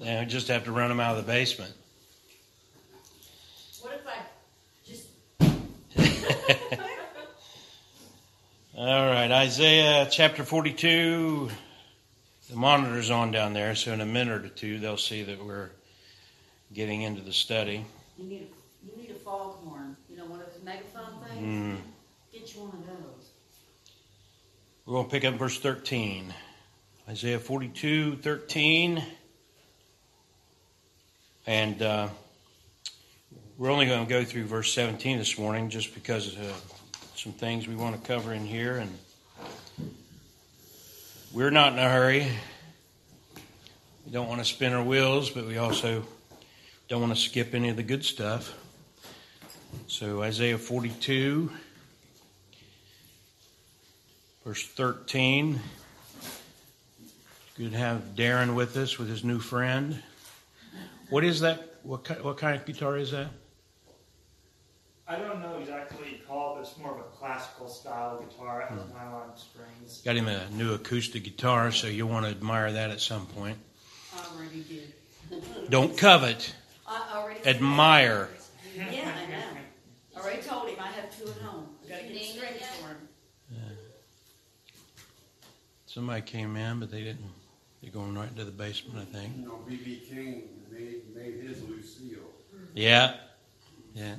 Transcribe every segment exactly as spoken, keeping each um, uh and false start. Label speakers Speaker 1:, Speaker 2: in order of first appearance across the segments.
Speaker 1: And we just have to run them out of the basement.
Speaker 2: What if I just...
Speaker 1: All right, Isaiah chapter forty-two. The monitor's on down there, so in a minute or two they'll see that we're getting into the study.
Speaker 2: You need a, you need a foghorn. You know, one of those megaphone things?
Speaker 1: Mm.
Speaker 2: Get you one of those.
Speaker 1: We're going to pick up verse thirteen. Isaiah forty-two, thirteen. And uh, we're only going to go through verse seventeen this morning just because of uh, some things we want to cover in here. And we're not in a hurry. We don't want to spin our wheels, but we also don't want to skip any of the good stuff. So Isaiah forty-two, verse thirteen. Good to have Darren with us with his new friend. What is that? What kind, what kind of guitar is that?
Speaker 3: I don't know exactly what you call it, but it's more of a classical style guitar. It has hmm. nylon strings.
Speaker 1: Got him a new acoustic guitar, so you'll want to admire that at some point.
Speaker 2: I already did.
Speaker 1: Don't covet.
Speaker 2: I already
Speaker 1: admire.
Speaker 2: Yeah, I know. I already told him I have two at home. I got to get strings for him.
Speaker 1: Yeah. Somebody came in, but they didn't. They're going right into the basement, I think.
Speaker 4: You know, B B King made, made his Lucille.
Speaker 1: Yeah. Yeah.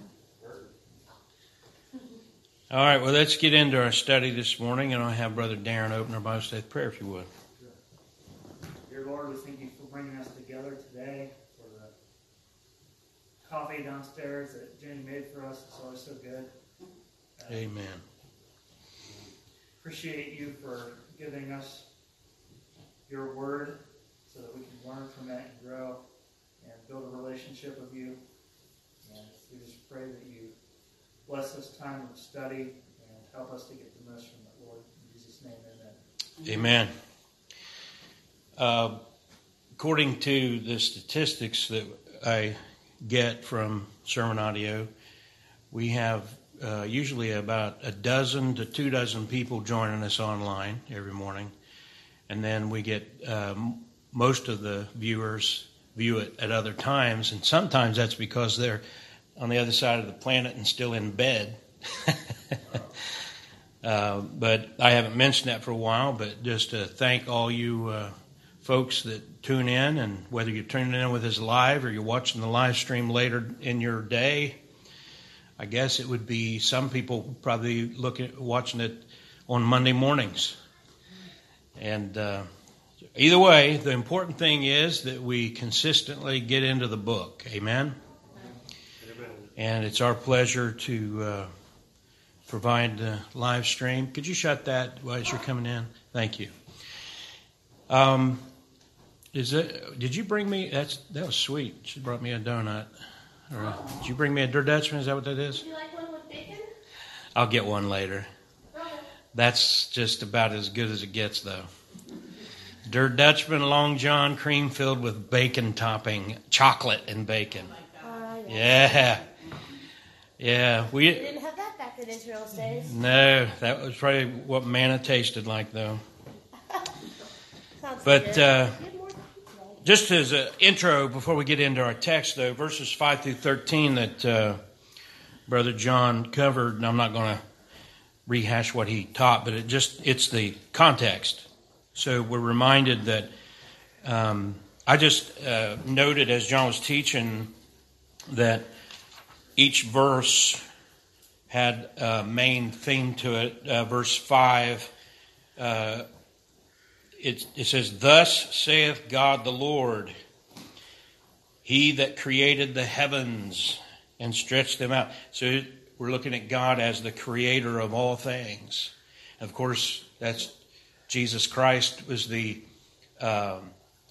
Speaker 1: All right, well, let's get into our study this morning, and I'll have Brother Darren open our Bible study prayer, if you would.
Speaker 3: Dear Lord, we thank you for bringing us together today, for the coffee downstairs that Jenny made for us. It's always so good. Uh,
Speaker 1: Amen.
Speaker 3: Appreciate you for giving us your word so that we can learn from it and grow and build a relationship with you. And we just pray that you bless this time of study and help us to get the most from it, Lord. In Jesus' name, amen.
Speaker 1: Amen. Uh, according to the statistics that I get from Sermon Audio, we have uh, usually about a dozen to two dozen people joining us online every morning. And then we get um, most of the viewers view it at other times. And sometimes that's because they're on the other side of the planet and still in bed. uh, but I haven't mentioned that for a while, but just to thank all you uh, folks that tune in, and whether you're tuning in with us live or you're watching the live stream later in your day. I guess it would be some people probably looking watching it on Monday mornings. And uh, either way, the important thing is that we consistently get into the book. Amen? And it's our pleasure to uh, provide the live stream. Could you shut that as you're coming in? Thank you. Um, is it? Did you bring me? That's that was sweet. She brought me a donut. Or a, did you bring me a Der Dutchman? Is that what that is?
Speaker 5: Would you like one with bacon?
Speaker 1: I'll get one later.
Speaker 5: Okay.
Speaker 1: That's just about as good as it gets, though. Der Dutchman Long John cream filled with bacon topping, chocolate and bacon.
Speaker 5: Uh,
Speaker 1: Yeah. Yeah, we,
Speaker 5: we didn't have that back in Israel's days.
Speaker 1: No, that was probably what manna tasted like, though.
Speaker 5: Sounds
Speaker 1: But
Speaker 5: good.
Speaker 1: uh, just as an intro, before we get into our text, though, verses five through thirteen that uh, Brother John covered, and I'm not going to rehash what he taught, but it just it's the context. So we're reminded that um, I just uh, noted as John was teaching that each verse had a main theme to it. Uh, verse five, uh, it, it says, "Thus saith God the Lord, He that created the heavens and stretched them out." So we're looking at God as the creator of all things. Of course, that's Jesus Christ was the um,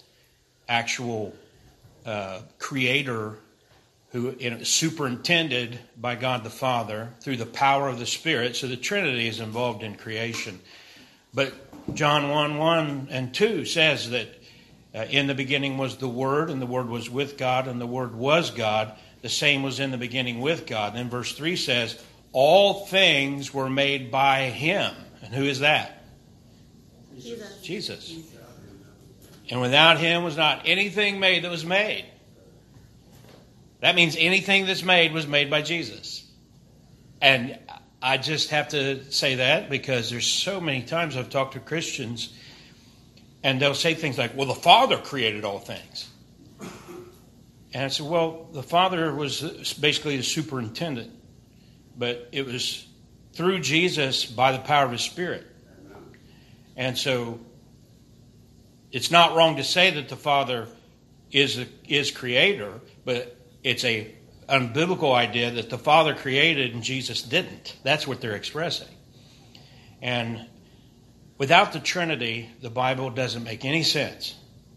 Speaker 1: actual uh, creator who is superintended by God the Father through the power of the Spirit. So the Trinity is involved in creation. But John one, one and two says that uh, in the beginning was the Word, and the Word was with God, and the Word was God. The same was in the beginning with God. And then verse three says, all things were made by Him. And who is that?
Speaker 5: Jesus.
Speaker 1: Jesus. And without him was not anything made that was made. That means anything that's made was made by Jesus. And I just have to say that because there's so many times I've talked to Christians and they'll say things like, well, the Father created all things. And I said, well, the Father was basically the superintendent, but it was through Jesus by the power of His Spirit. And so it's not wrong to say that the Father is a, is creator, but it's a unbiblical idea that the Father created and Jesus didn't. That's what they're expressing. And without the Trinity, the Bible doesn't make any sense.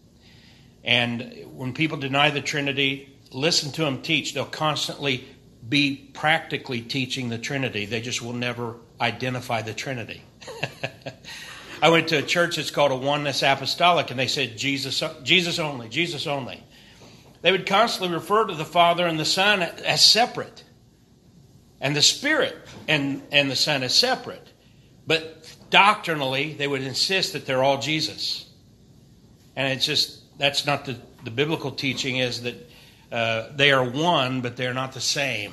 Speaker 1: And when people deny the Trinity, listen to them teach. They'll constantly be practically teaching the Trinity. They just will never identify the Trinity. I went to a church that's called a Oneness Apostolic, and they said Jesus, Jesus only, Jesus only. They would constantly refer to the Father and the Son as separate, and the Spirit and, and the Son as separate. But doctrinally, they would insist that they're all Jesus. And it's just, that's not the, the biblical teaching is that uh, they are one, but they're not the same.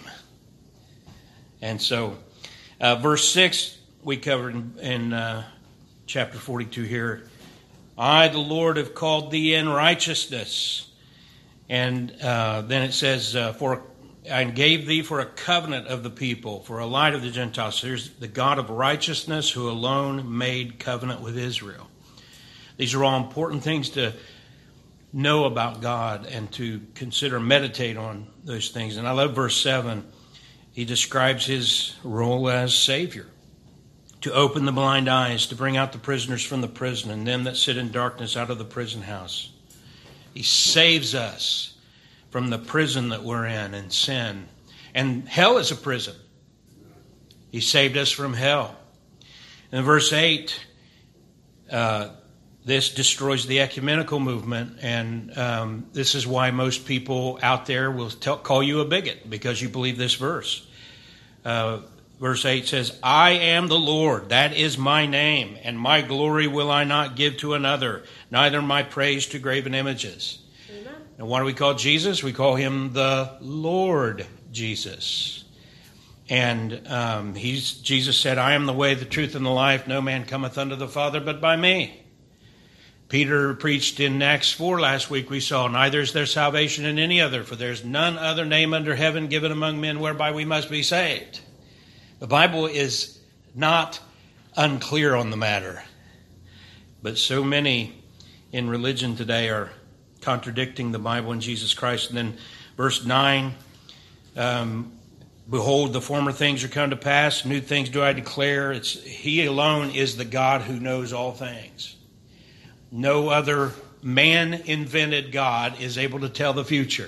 Speaker 1: And so, uh, verse six, we covered in, in uh, chapter forty-two here. I, the Lord, have called thee in righteousness. And uh, then it says, uh, for I gave thee for a covenant of the people, for a light of the Gentiles. So here's the God of righteousness who alone made covenant with Israel. These are all important things to know about God and to consider, meditate on those things. And I love verse seven. He describes his role as Savior, to open the blind eyes, to bring out the prisoners from the prison, and them that sit in darkness out of the prison house. He saves us from the prison that we're in and sin. And hell is a prison. He saved us from hell. In verse eight, uh, this destroys the ecumenical movement, and um, this is why most people out there will tell, call you a bigot, because you believe this verse. Uh, verse eight says, I am the Lord, that is my name, and my glory will I not give to another, neither my praise to graven images. Amen. And why do we call Jesus? We call him the Lord Jesus. And um, he's Jesus said, I am the way, the truth, and the life. No man cometh unto the Father but by me. Peter preached in Acts four last week. We saw, neither is there salvation in any other, for there is none other name under heaven given among men whereby we must be saved. The Bible is not unclear on the matter. But so many in religion today are contradicting the Bible and Jesus Christ. And then verse nine, um, behold, the former things are come to pass, new things do I declare. It's He alone is the God who knows all things. No other man-invented God is able to tell the future.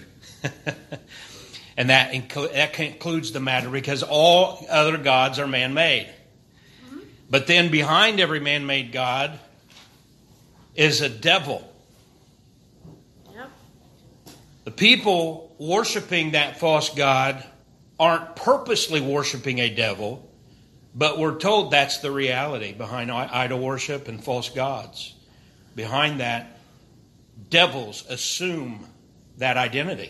Speaker 1: And that, inc- that concludes the matter, because all other gods are man-made. Mm-hmm. But then behind every man-made God is a devil. Yep. The people worshiping that false god aren't purposely worshiping a devil, but we're told that's the reality behind idol worship and false gods. Behind that, devils assume that identity.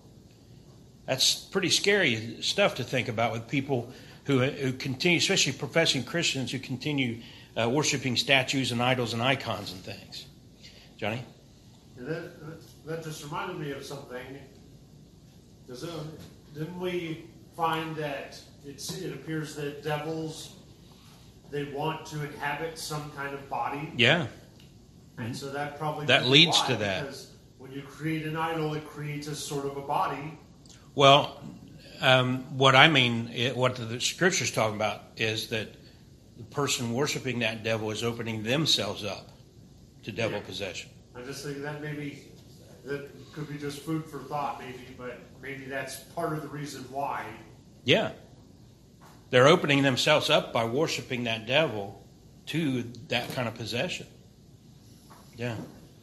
Speaker 1: That's pretty scary stuff to think about with people who, who continue, especially professing Christians who continue uh, worshiping statues and idols and icons and things. Johnny?
Speaker 6: And that, that just reminded me of something. Does it, didn't we find that it's, it appears that devils, they want to inhabit some kind of body?
Speaker 1: Yeah.
Speaker 6: And so that probably
Speaker 1: that leads
Speaker 6: why,
Speaker 1: to that.
Speaker 6: Because when you create an idol, it creates a sort of a body.
Speaker 1: Well, um, what I mean, it, what the Scripture's talking about is that the person worshiping that devil is opening themselves up to devil yeah. possession.
Speaker 6: I just think that maybe that could be just food for thought, maybe, but maybe that's part of the reason why.
Speaker 1: Yeah. They're opening themselves up by worshiping that devil to that kind of possession. Yeah.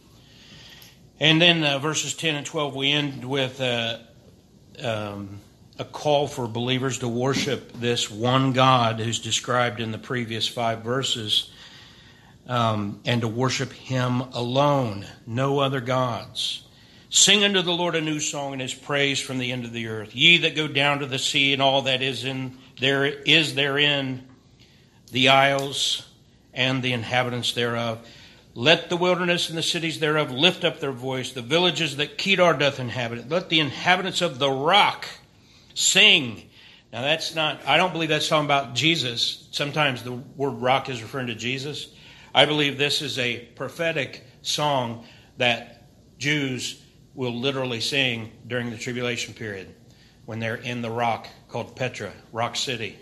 Speaker 1: And then uh, verses ten and twelve, we end with uh, um, a call for believers to worship this one God who's described in the previous five verses. um, and to worship him alone, no other gods. Sing unto the Lord a new song and his praise from the end of the earth. Ye that go down to the sea and all that is in there is therein, the isles and the inhabitants thereof. Let the wilderness and the cities thereof lift up their voice, the villages that Kedar doth inhabit. Let the inhabitants of the rock sing. Now that's not, I don't believe that's talking about Jesus. Sometimes the word rock is referring to Jesus. I believe this is a prophetic song that Jews will literally sing during the tribulation period when they're in the rock called Petra, Rock City.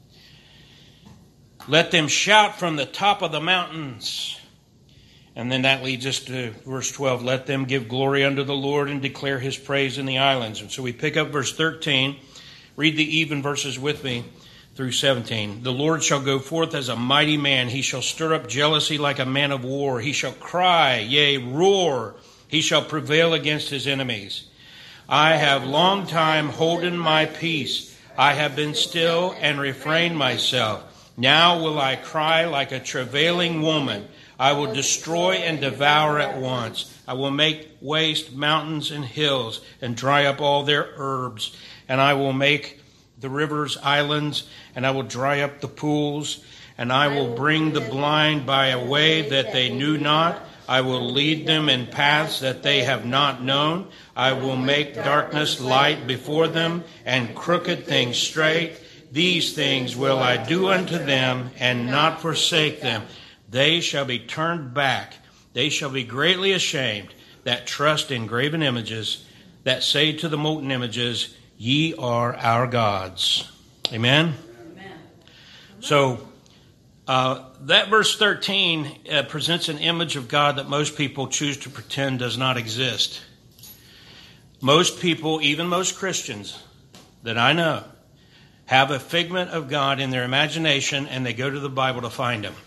Speaker 1: Let them shout from the top of the mountains. And then that leads us to verse twelve. Let them give glory unto the Lord and declare his praise in the islands. And so we pick up verse thirteen. Read the even verses with me through seventeen. The Lord shall go forth as a mighty man. He shall stir up jealousy like a man of war. He shall cry, yea, roar. He shall prevail against his enemies. I have long time holden my peace. I have been still and refrained myself. Now will I cry like a travailing woman. I will destroy and devour at once. I will make waste mountains and hills and dry up all their herbs. And I will make the rivers islands, and I will dry up the pools. And I will bring the blind by a way that they knew not. I will lead them in paths that they have not known. I will make darkness light before them, and crooked things straight. These things will I do unto them, and not forsake them. They shall be turned back. They shall be greatly ashamed that trust in graven images, that say to the molten images, ye are our gods. Amen?
Speaker 2: Amen.
Speaker 1: So, uh, that verse thirteen uh, presents an image of God that most people choose to pretend does not exist. Most people, even most Christians that I know, have a figment of God in their imagination, and they go to the Bible to find him.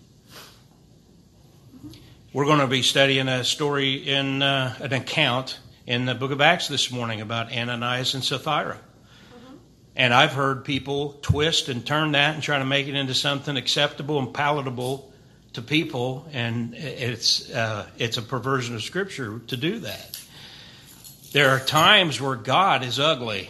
Speaker 1: We're going to be studying a story in uh, an account in the book of Acts this morning about Ananias and Sapphira. Mm-hmm. And I've heard people twist and turn that and try to make it into something acceptable and palatable to people, and it's uh, it's a perversion of Scripture to do that. There are times where God is ugly.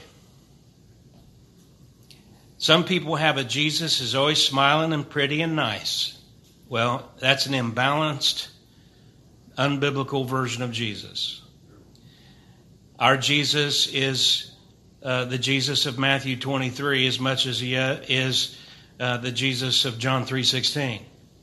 Speaker 1: Some people have a Jesus who's always smiling and pretty and nice. Well, that's an imbalanced, unbiblical version of Jesus. Our Jesus is uh, the Jesus of Matthew twenty-three as much as he uh, is uh, the Jesus of John three sixteen.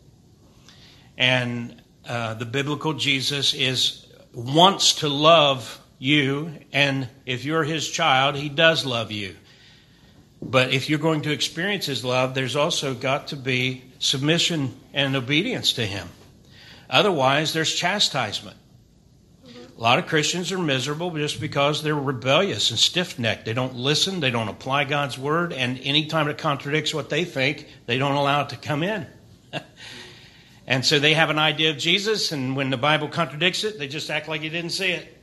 Speaker 1: And uh, the biblical Jesus is wants to love you, and if you're his child, he does love you. But if you're going to experience his love, there's also got to be submission and obedience to him. Otherwise, there's chastisement. A lot of Christians are miserable just because they're rebellious and stiff-necked. They don't listen, they don't apply God's word, and any time it contradicts what they think, they don't allow it to come in. And so they have an idea of Jesus, and when the Bible contradicts it, they just act like you didn't see it.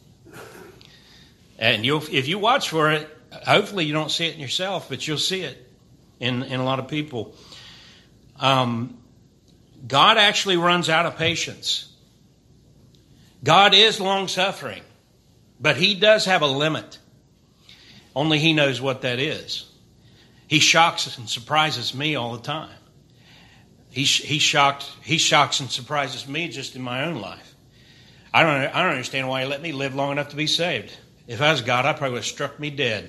Speaker 1: And you'll, if you watch for it, hopefully you don't see it in yourself, but you'll see it in, in a lot of people. Um, God actually runs out of patience. God is long-suffering, but he does have a limit. Only he knows what that is. He shocks and surprises me all the time. He he shocked he shocks and surprises me just in my own life. I don't I don't understand why he let me live long enough to be saved. If I was God, I probably would have struck me dead.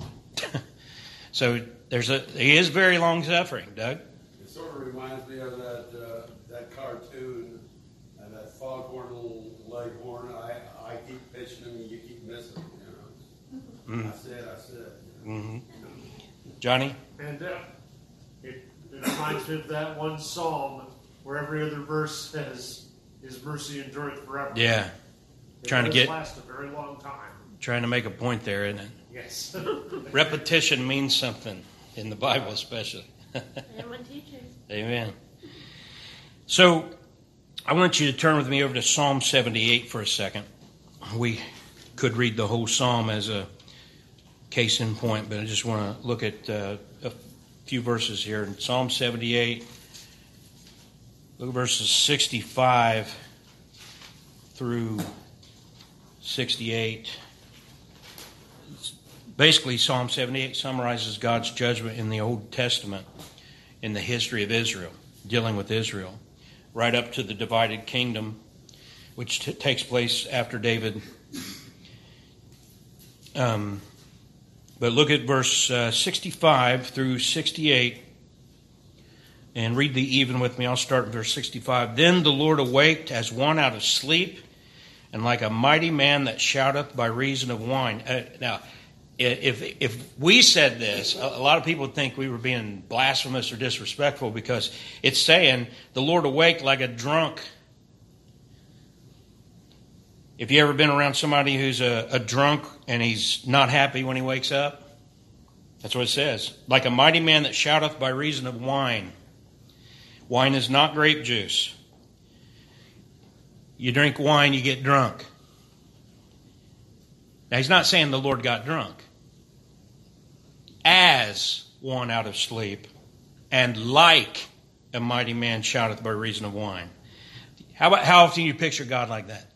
Speaker 1: So there's a he is very long-suffering, Doug.
Speaker 4: It sort of reminds me of that uh, that cartoon and that foghorn leghorn. I I keep pitching him and you keep missing him. You know, mm-hmm. I said I said. You know. Mm-hmm. Johnny.
Speaker 6: And uh, it, it reminds me of that one psalm where every other verse says, "His mercy endureth forever."
Speaker 1: Yeah,
Speaker 6: it
Speaker 1: trying to get
Speaker 6: last a very long time.
Speaker 1: Trying to make a point there, isn't it?
Speaker 6: Yes.
Speaker 1: Repetition means something in the Bible, especially.
Speaker 5: And when teaching.
Speaker 1: Amen. So, I want you to turn with me over to Psalm seventy-eight for a second. We could read the whole psalm as a case in point, but I just want to look at uh, a few verses here. In Psalm seventy-eight, Look at verses sixty-five through sixty-eight. Basically, Psalm seventy-eight summarizes God's judgment in the Old Testament in the history of Israel, dealing with Israel, right up to the divided kingdom, which t- takes place after David. Um, but look at verse uh, sixty-five through sixty-eight, and read the even with me. I'll start in verse sixty-five. Then the Lord awaked as one out of sleep, and like a mighty man that shouteth by reason of wine. Uh, now, if if we said this, a lot of people would think we were being blasphemous or disrespectful, because it's saying the Lord awaked like a drunk. If you ever been around somebody who's a, a drunk and he's not happy when he wakes up, that's what it says. Like a mighty man that shouteth by reason of wine. Wine is not grape juice. You drink wine, you get drunk. Now, he's not saying the Lord got drunk. As one out of sleep, and like a mighty man shouteth by reason of wine. How about how often you picture God like that?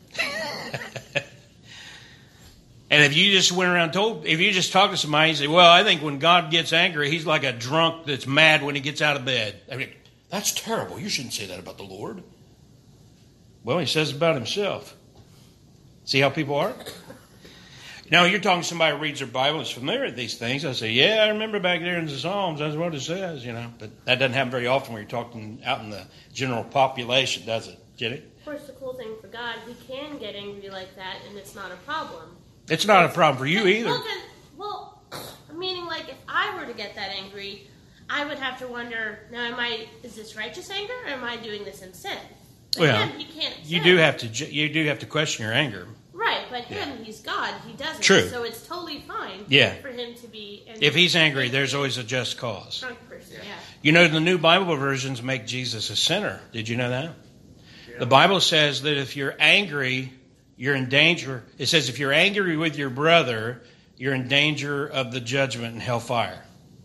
Speaker 1: And if you just went around and told, if you just talk to somebody and say, well, I think when God gets angry, he's like a drunk that's mad when he gets out of bed. I mean, that's terrible. You shouldn't say that about the Lord. Well, he says it about himself. See how people are? Now, you're talking to somebody who reads their Bible and is familiar with these things. I say, yeah, I remember back there in the Psalms, that's what it says, you know. But that doesn't happen very often when you're talking out in the general population, does it, Jenny?
Speaker 5: Of course, the cool thing for God, he can get angry like that, and it's not a problem.
Speaker 1: It's not a problem for you either.
Speaker 5: Well, then, well, meaning like if I were to get that angry, I would have to wonder, now am I, is this righteous anger, or am I doing this in sin? But
Speaker 1: Well,
Speaker 5: him, he can't
Speaker 1: you
Speaker 5: sin.
Speaker 1: do have to ju- you do have to question your anger.
Speaker 5: Right, but him, he's God, he doesn't.
Speaker 1: True.
Speaker 5: So it's totally fine
Speaker 1: Yeah.
Speaker 5: for him to be an
Speaker 1: If he's angry, there's always a just cause.
Speaker 5: drunk person. Yeah.
Speaker 1: You know, the new Bible versions make Jesus a sinner. Did you know that? The Bible says that if you're angry, you're in danger. It says if you're angry with your brother, you're in danger of the judgment and hellfire.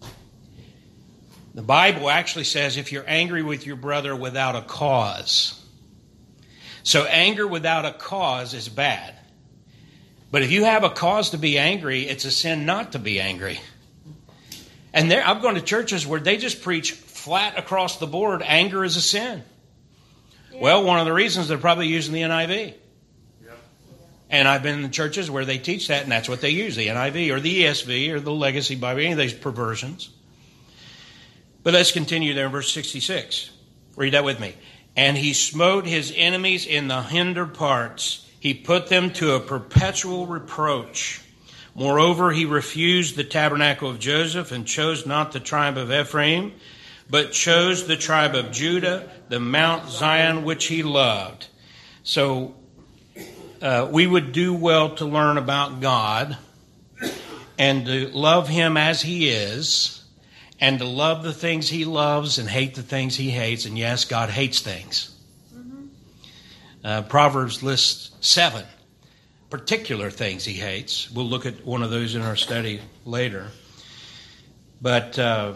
Speaker 1: The Bible actually says if you're angry with your brother without a cause. So anger without a cause is bad. But if you have a cause to be angry, it's a sin not to be angry. And there, I've gone to churches where they just preach flat across the board, anger is a sin.
Speaker 5: Yeah.
Speaker 1: Well, one of the reasons they're probably using the N I V.
Speaker 6: Yep.
Speaker 1: And I've been in churches where they teach that, and that's what they use, the N I V or the E S V or the Legacy Bible, any of these perversions. But let's continue there in verse sixty-six. Read that with me. And he smote his enemies in the hinder parts. He put them to a perpetual reproach. Moreover, he refused the tabernacle of Joseph and chose not the tribe of Ephraim, but chose the tribe of Judah, the Mount Zion which he loved. So uh, we would do well to learn about God and to love him as he is, and to love the things he loves and hate the things he hates. And yes, God hates things. Uh, Proverbs lists seven particular things he hates. We'll look at one of those in our study later. But uh,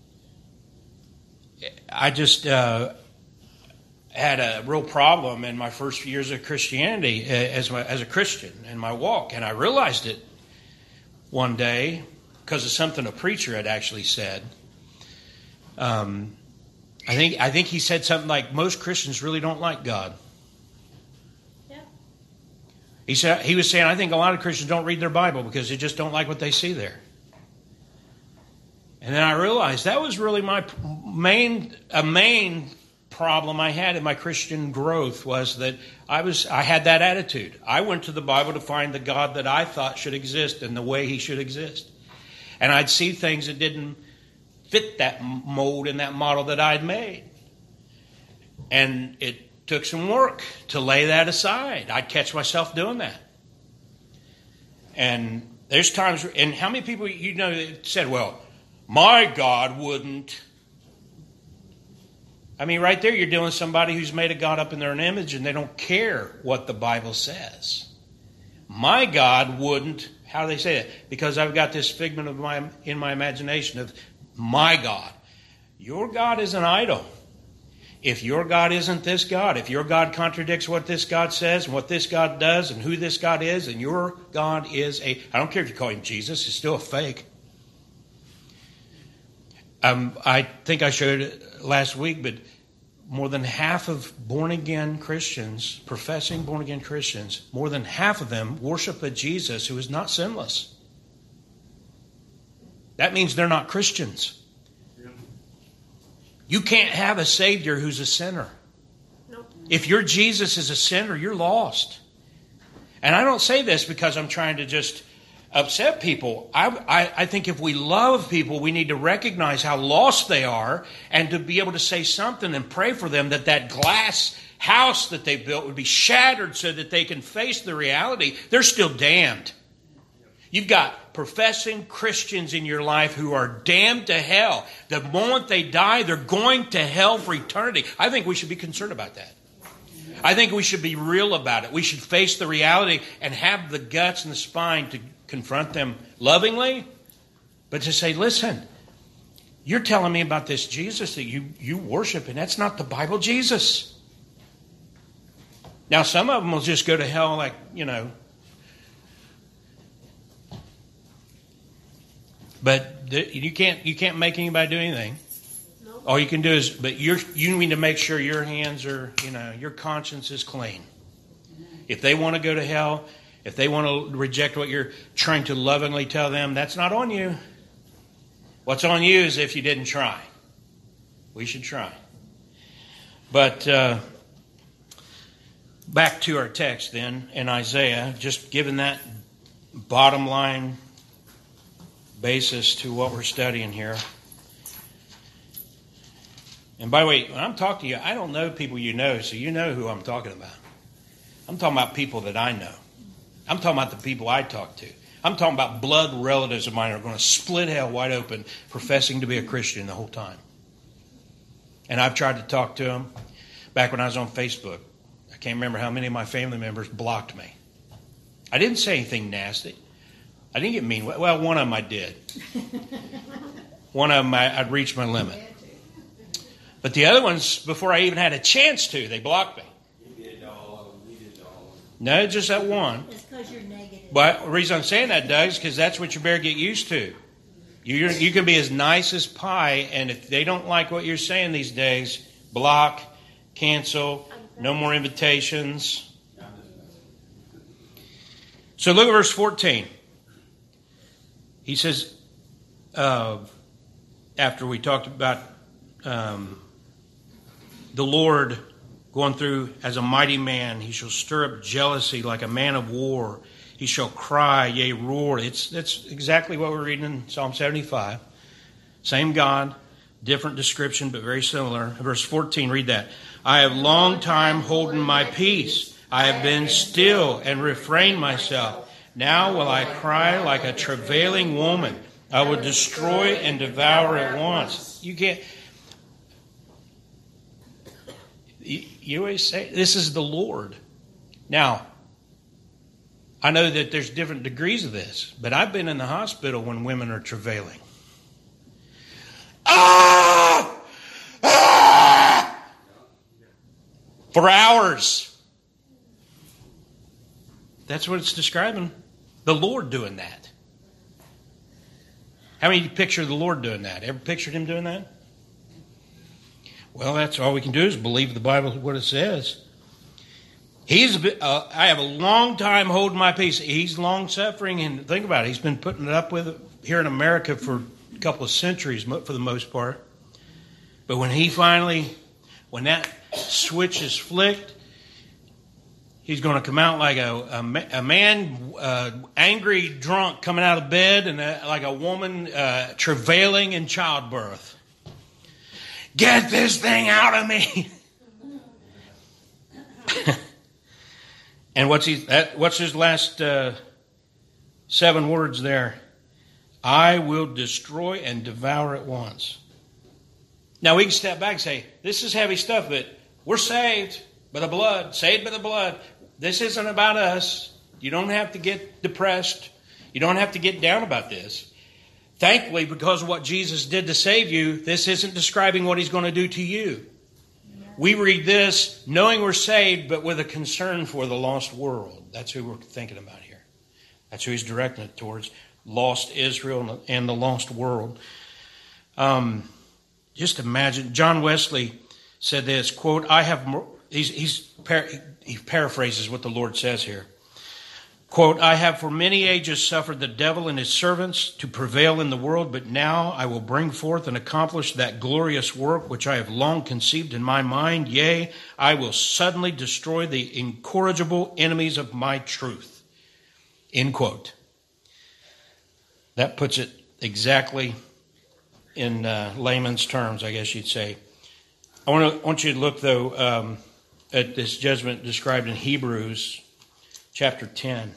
Speaker 1: I just uh, had a real problem in my first few years of Christianity as, my, as a Christian in my walk. And I realized it one day because of something a preacher had actually said. Um, I think I think he said something like, most Christians really don't like God. He said he was saying, I think a lot of Christians don't read their Bible because they just don't like what they see there. And then I realized that was really my main a main problem I had in my Christian growth, was that I was I had that attitude. I went to the Bible to find the God that I thought should exist and the way he should exist. And I'd see things that didn't fit that mold and that model that I'd made. And it took some work to lay that aside. I'd catch myself doing that. And there's times, and how many people you know said, well, my God wouldn't. I mean, right there you're dealing with somebody who's made a God up in their own image and they don't care what the Bible says. My God wouldn't. How do they say it? Because I've got this figment of my in my imagination of my God. Your God is an idol. If your God isn't this God, if your God contradicts what this God says and what this God does and who this God is, and your God is a, I don't care if you call him Jesus, it's still a fake. Um, I think I showed it last week, but more than half of born-again Christians, professing born-again Christians, more than half of them worship a Jesus who is not sinless. That means they're not Christians. You can't have a Savior who's a sinner.
Speaker 5: Nope.
Speaker 1: If your Jesus is a sinner, you're lost. And I don't say this because I'm trying to just upset people. I, I, I think if we love people, we need to recognize how lost they are and to be able to say something and pray for them that that glass house that they built would be shattered so that they can face the reality. They're still damned. You've got professing Christians in your life who are damned to hell. The moment they die, they're going to hell for eternity. I think we should be concerned about that. I think we should be real about it. We should face the reality and have the guts and the spine to confront them lovingly, but to say, listen, you're telling me about this Jesus that you, you worship, and that's not the Bible Jesus. Now, some of them will just go to hell like, you know, but th- you can't you can't make anybody do anything.
Speaker 5: Nope.
Speaker 1: All you can do is, but you're, you need to make sure your hands are, you know, your conscience is clean. If they want to go to hell, if they want to reject what you're trying to lovingly tell them, that's not on you. What's on you is if you didn't try. We should try. But uh, back to our text then in Isaiah, just given that bottom line basis to what we're studying here. And by the way, when I'm talking to you, I don't know people you know, so you know who I'm talking about. I'm talking about people that I know. I'm talking about the people I talk to. I'm talking about blood relatives of mine who are going to split hell wide open professing to be a Christian the whole time. And I've tried to talk to them. Back when I was on Facebook, I can't remember how many of my family members blocked me. I didn't say anything nasty. I didn't get mean. Well, one of them I did. One of them I, I'd reached my limit. But the other ones, before I even had a chance to, they blocked me. No, just that one.
Speaker 7: It's because you're negative.
Speaker 1: But the reason I'm saying that, Doug, is because that's what you better get used to. You you can be as nice as pie, and if they don't like what you're saying these days, block, cancel, no more invitations. So look at verse fourteen. He says, uh, after we talked about um, the Lord going through as a mighty man, he shall stir up jealousy like a man of war. He shall cry, yea, roar. It's that's exactly what we're reading in Psalm seventy-five. Same God, different description, but very similar. Verse fourteen, read that. I have long time holden my peace. I have been still and refrained myself. Now will I cry like a travailing woman. I will destroy and devour at once. You can't... You always say, this is the Lord. Now, I know that there's different degrees of this, but I've been in the hospital when women are travailing. Ah! Ah! For hours. That's what it's describing. The Lord doing that. How many of you picture the Lord doing that? Ever pictured him doing that? Well, that's all we can do is believe the Bible, what it says. He's. A bit, uh, I have a long time holding my peace. He's long suffering, and think about it. He's been putting it up with it here in America for a couple of centuries, for the most part. But when he finally, when that switch is flicked, he's going to come out like a a, a man, uh, angry, drunk, coming out of bed, and a, like a woman uh, travailing in childbirth. Get this thing out of me. And what's he? That, what's his last uh, seven words there? I will destroy and devour at once. Now we can step back and say, this is heavy stuff, but we're saved by the blood. Saved by the blood. This isn't about us. You don't have to get depressed. You don't have to get down about this. Thankfully, because of what Jesus did to save you, this isn't describing what he's going to do to you. we read this knowing we're saved, but with a concern for the lost world. That's who we're thinking about here. That's who he's directing it towards. Lost Israel and the lost world. Um, just imagine, John Wesley said this, quote, I have, he's, he's, he paraphrases what the Lord says here. Quote, I have for many ages suffered the devil and his servants to prevail in the world, but now I will bring forth and accomplish that glorious work which I have long conceived in my mind. Yea, I will suddenly destroy the incorrigible enemies of my truth. End quote. That puts it exactly in uh, layman's terms, I guess you'd say. I want, to, want you to look, though, um, at this judgment described in Hebrews chapter ten.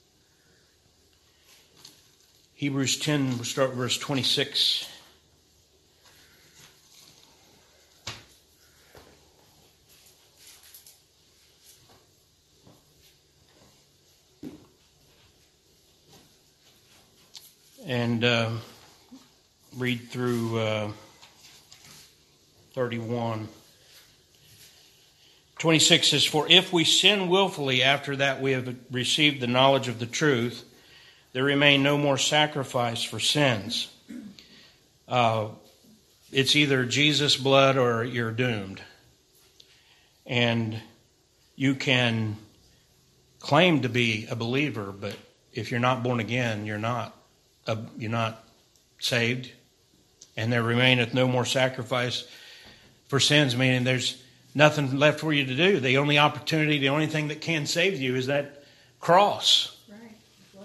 Speaker 1: Hebrews ten, we'll start with verse twenty-six. And uh, read through uh, thirty-one. twenty-six says, for if we sin willfully after that we have received the knowledge of the truth, there remain no more sacrifice for sins. Uh, it's either Jesus' blood or you're doomed. And you can claim to be a believer, but if you're not born again, you're not. Uh, you're not saved, and there remaineth no more sacrifice for sins, meaning there's nothing left for you to do. The only opportunity, the only thing that can save you is that cross.
Speaker 5: Right.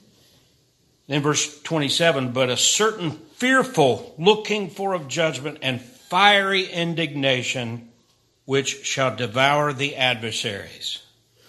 Speaker 1: Then verse twenty-seven, but a certain fearful looking for of judgment and fiery indignation which shall devour the adversaries.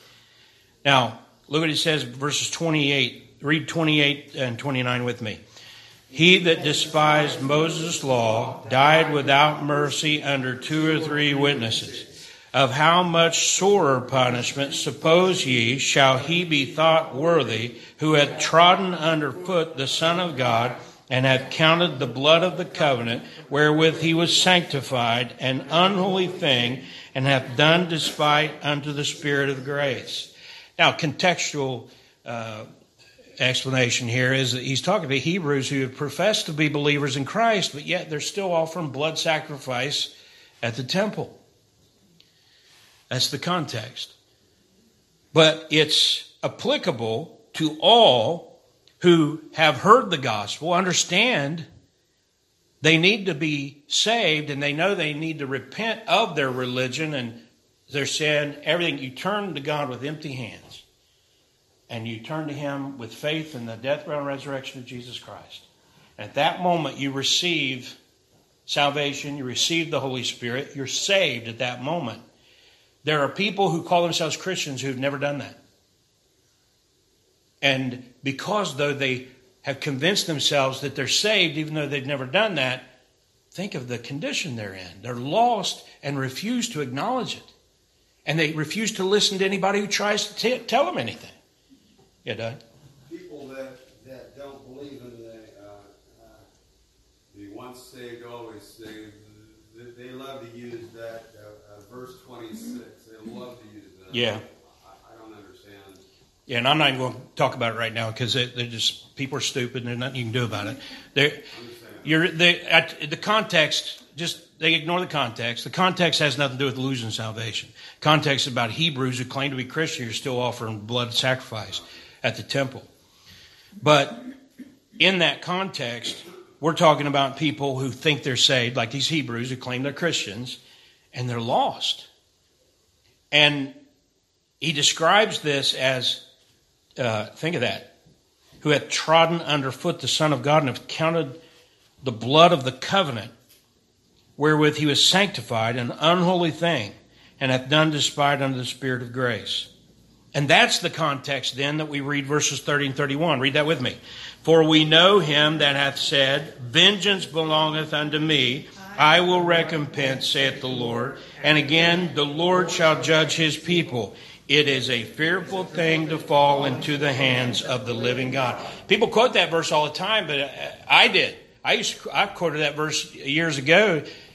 Speaker 1: Now, look what it says, verses twenty-eight. Read twenty-eight and twenty-nine with me. He that despised Moses' law died without mercy under two or three witnesses. Of how much sorer punishment, suppose ye, shall he be thought worthy, who hath trodden under foot the Son of God, and hath counted the blood of the covenant, wherewith he was sanctified, an unholy thing, and hath done despite unto the Spirit of grace. Now, contextual uh, explanation here is that he's talking to Hebrews who have professed to be believers in Christ, but yet they're still offering blood sacrifice at the temple. That's the context. But it's applicable to all who have heard the gospel, understand they need to be saved, and they know they need to repent of their religion and their sin, everything. You turn to God with empty hands. And you turn to him with faith in the death, burial, and resurrection of Jesus Christ. And at that moment, you receive salvation. You receive the Holy Spirit. You're saved at that moment. There are people who call themselves Christians who've never done that. And because, though, they have convinced themselves that they're saved, even though they've never done that, think of the condition they're in. They're lost and refuse to acknowledge it. And they refuse to listen to anybody who tries to t- tell them anything. Yeah, Doug?
Speaker 4: People that, that don't believe in the, uh, uh, the once saved, always saved, they, they love to use that uh, uh, verse twenty-six. They love to use that.
Speaker 1: Yeah.
Speaker 4: I, I don't understand.
Speaker 1: Yeah, and I'm not even going to talk about it right now because they, they're just, people are stupid and there's nothing you can do about it. They're, you're, they, at the context, just, they ignore the context. The context has nothing to do with losing salvation. Context is about Hebrews who claim to be Christian who are still offering blood sacrifice at the temple. But in that context, we're talking about people who think they're saved, like these Hebrews who claim they're Christians, and they're lost. And he describes this as, uh, think of that, who hath trodden underfoot the Son of God and have counted the blood of the covenant, wherewith he was sanctified, an unholy thing, and hath done despite unto the Spirit of grace. And that's the context then that we read verses thirty and thirty-one. Read that with me. For we know him that hath said, vengeance belongeth unto me, I will recompense, saith the Lord. And again, the Lord shall judge his people. It is a fearful thing to fall into the hands of the living God. People quote that verse all the time, but I did. I used to, I quoted that verse years ago,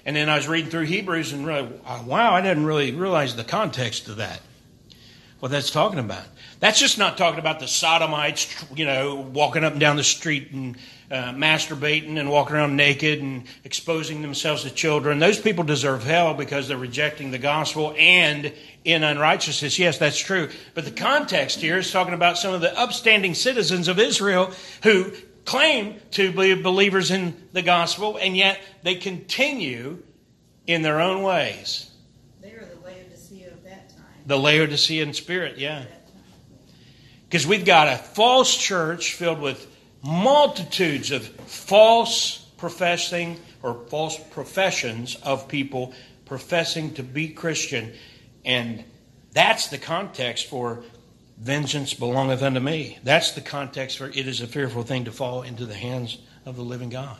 Speaker 1: And then I was reading through Hebrews and really, wow, I didn't really realize the context of that. What that's talking about. That's just not talking about the sodomites, you know, walking up and down the street and uh, masturbating and walking around naked and exposing themselves to children. Those people deserve hell because they're rejecting the gospel and in unrighteousness. Yes, that's true. But the context here is talking about some of the upstanding citizens of Israel who claim to be believers in the gospel, and yet they continue in their own ways.
Speaker 2: They are the Laodicea of that time.
Speaker 1: The Laodicean spirit, yeah. Because we've got a false church filled with multitudes of false professing or false professions of people professing to be Christian. And that's the context for vengeance belongeth unto me. That's the context for it is a fearful thing to fall into the hands of the living God.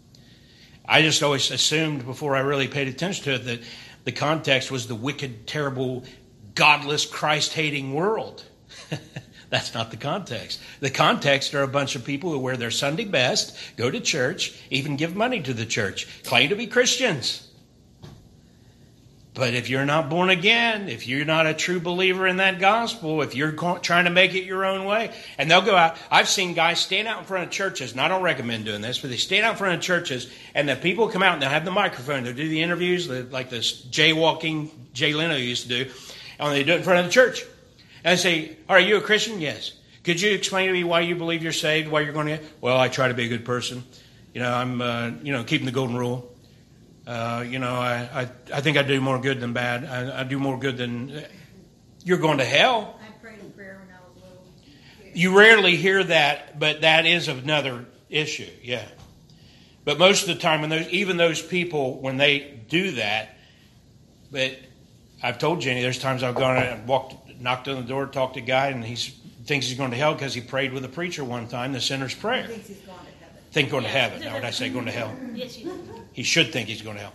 Speaker 1: I just always assumed before I really paid attention to it that the context was the wicked, terrible, godless, Christ-hating world. That's not the context. The context are a bunch of people who wear their Sunday best, go to church, even give money to the church, claim to be Christians. But if you're not born again, if you're not a true believer in that gospel, if you're trying to make it your own way, and they'll go out. I've seen guys stand out in front of churches, and I don't recommend doing this, but they stand out in front of churches, and the people come out and they'll have the microphone. They'll do the interviews like this jaywalking Jay Leno used to do, and they do it in front of the church. And I say, are you a Christian? Yes. Could you explain to me why you believe you're saved, why you're going to get? Well, I try to be a good person. You know, I'm, uh, you know, keeping the golden rule. Uh, you know, I, I I think I do more good than bad. I, I do more good than... You're going to hell.
Speaker 2: I prayed in prayer when I was little.
Speaker 1: You rarely hear that, but that is another issue, yeah. But most of the time, when those, even those people, when they do that, but I've told Jenny, there's times I've gone and walked, knocked on the door, talked to a guy, and he thinks he's going to hell because he prayed with a preacher one time, the sinner's prayer.
Speaker 2: He thinks he's going to heaven.
Speaker 1: Think going to heaven. Now, would I say going to hell?
Speaker 5: Yes, you do.
Speaker 1: He should think he's going to hell.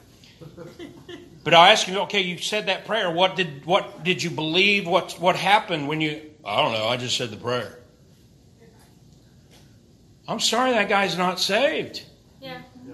Speaker 1: But I'll ask him, okay, you said that prayer. What did what did you believe? What what happened when you... I don't know. I just said the prayer. I'm sorry that guy's not saved.
Speaker 5: Yeah.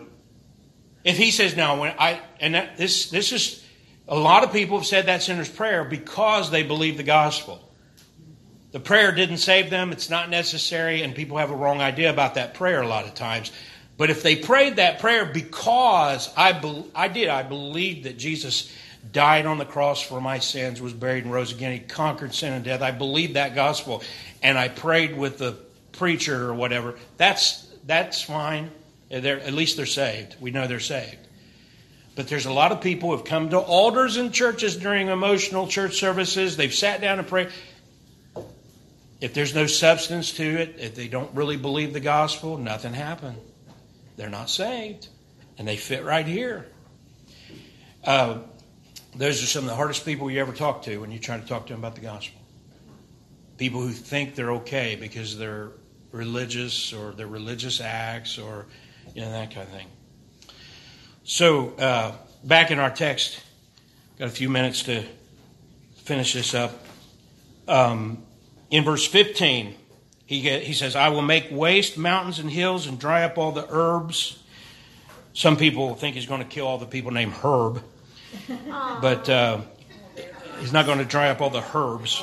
Speaker 1: If he says, no, when I... And that, this this is... A lot of people have said that sinner's prayer because they believe the gospel. The prayer didn't save them. It's not necessary. And people have a wrong idea about that prayer a lot of times. But if they prayed that prayer because I, be, I did, I believed that Jesus died on the cross for my sins, was buried and rose again. He conquered sin and death. I believed that gospel. And I prayed with the preacher or whatever. That's that's fine. They're, at least they're saved. We know they're saved. But there's a lot of people who have come to altars in churches during emotional church services. They've sat down and prayed. If there's no substance to it, if they don't really believe the gospel, nothing happened. They're not saved. And they fit right here. Uh, those are some of the hardest people you ever talk to when you try to talk to them about the gospel. People who think they're okay because they're religious or their religious acts or you know that kind of thing. So, uh, back in our text, got a few minutes to finish this up. Um, in verse fifteen, he get, he says, I will make waste mountains and hills and dry up all the herbs. Some people think he's going to kill all the people named Herb. But uh, he's not going to dry up all the herbs.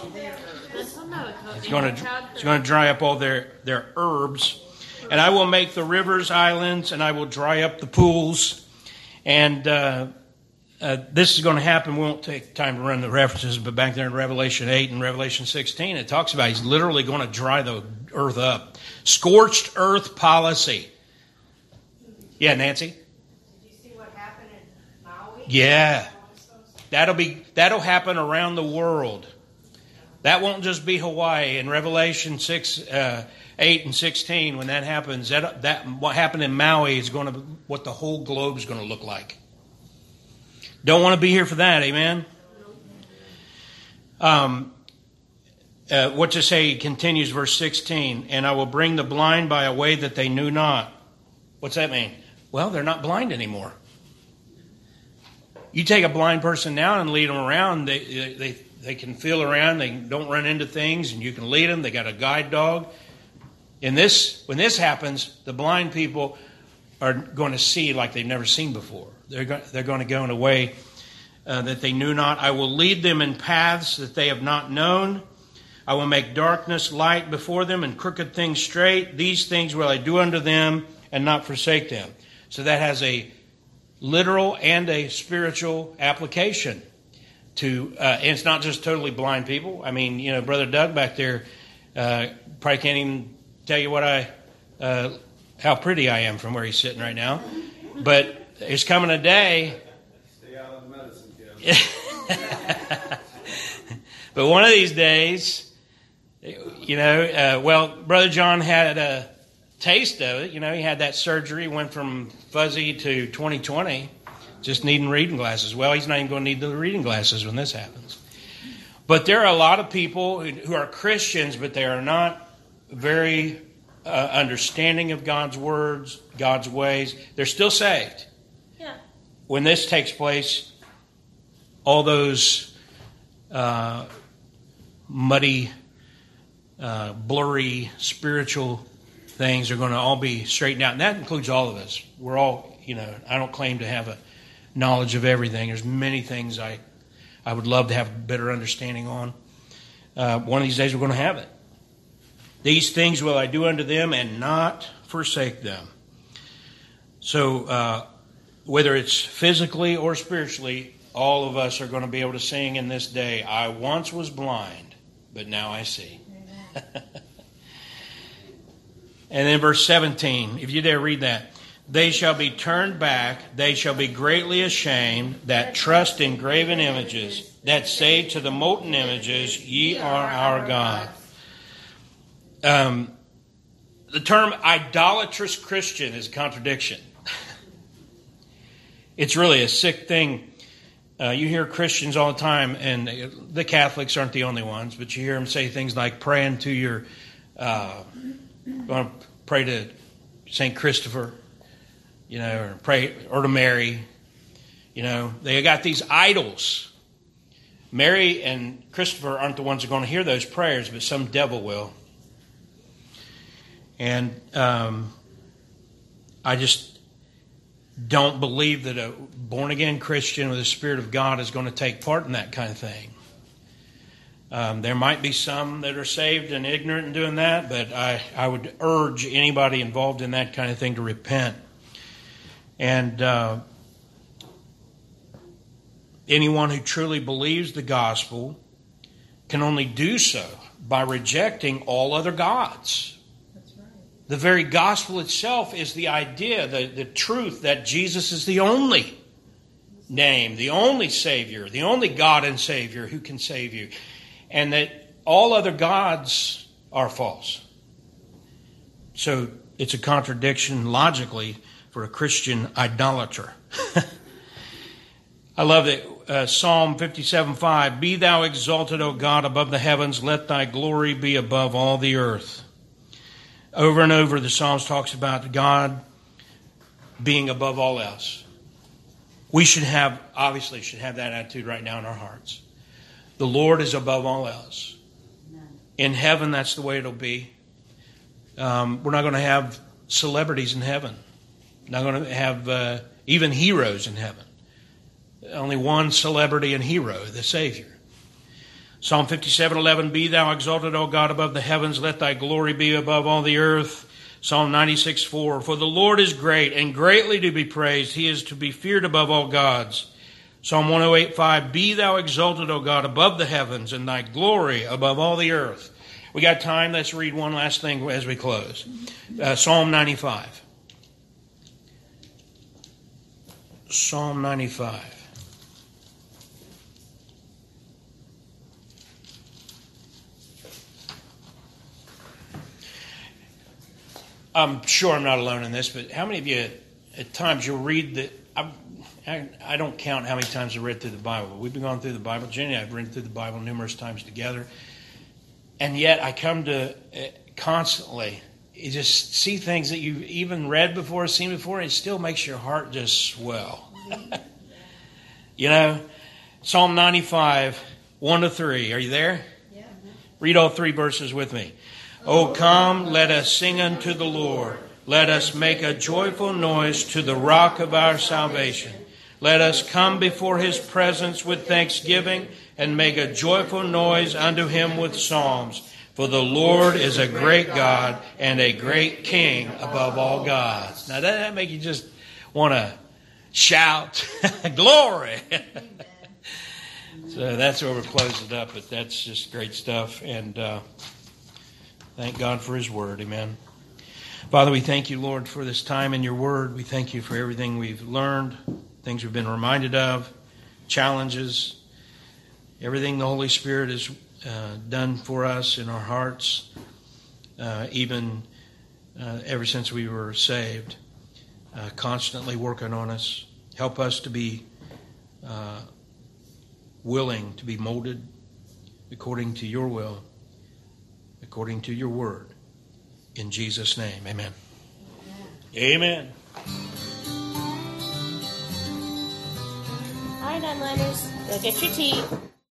Speaker 1: He's going to he's going to dry up all their, their herbs. And I will make the rivers islands, and I will dry up the pools. And uh, uh, this is going to happen. We won't take time to run the references, but back there in Revelation eight and Revelation sixteen, it talks about he's literally going to dry the earth up. Scorched earth policy. Yeah, Nancy?
Speaker 7: Did you see what happened in Maui?
Speaker 1: Yeah. That'll be that'll happen around the world. That won't just be Hawaii. In Revelation six, uh, eight and sixteen, when that happens, that that what happened in Maui is going to be what the whole globe is going to look like. Don't want to be here for that, amen. Um, uh, what to say? Continues verse sixteen, and I will bring the blind by a way that they knew not. What's that mean? Well, they're not blind anymore. You take a blind person now and lead them around, they, they, they, they can feel around, they don't run into things, and you can lead them. They got a guide dog. In this, when this happens, the blind people are going to see like they've never seen before. they're go- they're going to go in a way uh, that they knew not. I will lead them in paths that they have not known. I will make darkness light before them and crooked things straight. These things will I do unto them and not forsake them. So that has a literal and a spiritual application to, uh, and it's not just totally blind people. I mean, you know, Brother Doug back there uh, probably can't even tell you what I, uh, how pretty I am from where he's sitting right now. But there's coming a day.
Speaker 4: Stay out of the medicine cabinet.
Speaker 1: But one of these days, you know, uh, well, Brother John had a taste of it. You know, he had that surgery, went from fuzzy to twenty twenty, just needing reading glasses. Well, he's not even going to need the reading glasses when this happens. But there are a lot of people who, who are Christians, but they are not very uh, understanding of God's words, God's ways. They're still saved.
Speaker 5: Yeah.
Speaker 1: When this takes place, all those uh, muddy, uh, blurry, spiritual things are going to all be straightened out. And that includes all of us. We're all, you know, I don't claim to have a knowledge of everything. There's many things I, I would love to have a better understanding on. Uh, one of these days we're going to have it. These things will I do unto them and not forsake them. So uh, whether it's physically or spiritually, all of us are going to be able to sing in this day, I once was blind, but now I see. And then verse seventeen, if you dare read that. They shall be turned back, they shall be greatly ashamed, that trust in graven images, that say to the molten images, ye are our God. Um, the term idolatrous Christian is a contradiction. It's really a sick thing. Uh, you hear Christians all the time, and the Catholics aren't the only ones, but you hear them say things like praying to your, uh, going to pray to Saint Christopher, you know, or pray, or to Mary. You know, they got these idols. Mary and Christopher aren't the ones who are going to hear those prayers, but some devil will. And um, I just don't believe that a born-again Christian with the Spirit of God is going to take part in that kind of thing. Um, there might be some that are saved and ignorant in doing that, but I, I would urge anybody involved in that kind of thing to repent. And uh, anyone who truly believes the gospel can only do so by rejecting all other gods.
Speaker 7: That's right.
Speaker 1: The very gospel itself is the idea, the, the truth that Jesus is the only name, the only Savior, the only God and Savior who can save you. And that all other gods are false. So it's a contradiction logically for a Christian idolater. I love it. Uh, Psalm fifty-seven five, be thou exalted, O God, above the heavens. Let thy glory be above all the earth. Over and over the Psalms talks about God being above all else. We should have, obviously, should have that attitude right now in our hearts. The Lord is above all else. In heaven, that's the way it'll be. Um, we're not going to have celebrities in heaven. Not going to have uh, even heroes in heaven. Only one celebrity and hero, the Savior. Psalm fifty-seven eleven, be thou exalted, O God, above the heavens. Let thy glory be above all the earth. Psalm ninety-six four, for the Lord is great and greatly to be praised. He is to be feared above all gods. Psalm one oh eight five, be thou exalted, O God, above the heavens, and thy glory above all the earth. We got time. Let's read one last thing as we close. Uh, Psalm ninety-five. Psalm ninety-five. I'm sure I'm not alone in this, but how many of you, at times, you'll read the... I, I, I don't count how many times I've read through the Bible. We've been going through the Bible. Jenny and I have read through the Bible numerous times together. And yet I come to uh, constantly, you just see things that you've even read before, seen before, and it still makes your heart just swell. You know, Psalm ninety-five, one to three. Are you there?
Speaker 7: Yeah.
Speaker 1: Read all three verses with me. O come, let us sing unto the Lord. Let us make a joyful noise to the rock of our salvation. Let us come before his presence with thanksgiving and make a joyful noise unto him with psalms. For the Lord is a great God and a great King above all gods. Now, doesn't that make you just want to shout, glory? So that's where we close it up, but that's just great stuff. And uh, thank God for his word. Amen. Father, we thank you, Lord, for this time in your word. We thank you for everything we've learned, things we've been reminded of, challenges, everything the Holy Spirit has uh, done for us in our hearts, uh, even uh, ever since we were saved, uh, constantly working on us. Help us to be uh, willing to be molded according to your will, according to your word. In Jesus' name, amen. Amen.
Speaker 5: All right, Unliners, go get your tea.